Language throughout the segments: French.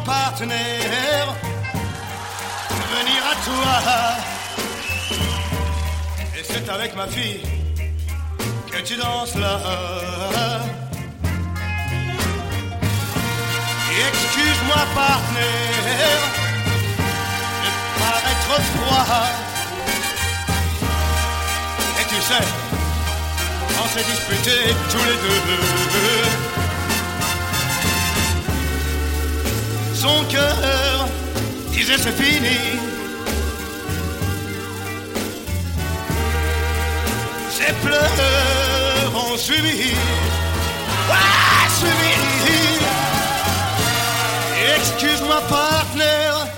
partenaire, venir à toi. Et c'est avec ma fille que tu danses là. Et excuse-moi partenaire de paraître froid. Et tu sais, on s'est disputés tous les deux. Son cœur disait c'est fini. Ses pleurs ont suivi. Ah, suivi. Excuse-moi partenaire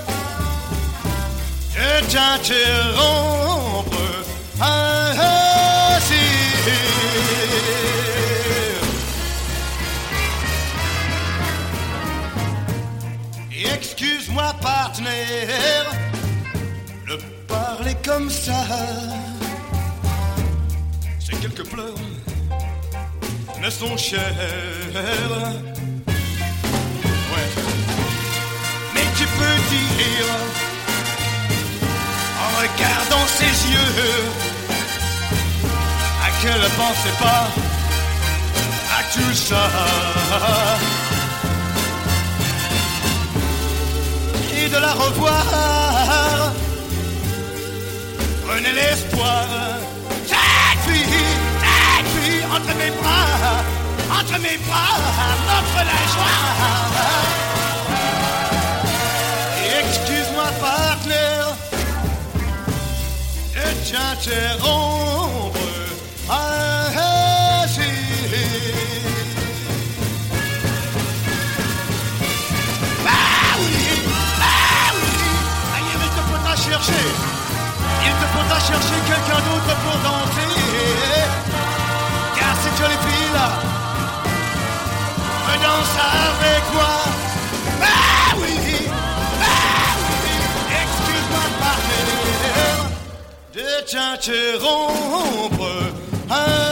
de t'interrompre ainsi. Excuse-moi partenaire de parler comme ça. Ces quelques pleurs me sont chers. Ouais. Mais tu peux dire en regardant ses yeux à qu'elle ne pensait pas à tout ça. Et de la revoir, prenez l'espoir. Cette fille, entre mes bras, m'offre la joie. Et excuse-moi partenaire de t'interrompre ainsi. Il te faudra chercher quelqu'un d'autre pour danser. Car cette jolie fille-là danse avec moi. Ah oui, excuse-moi partenaire de t'interrompre.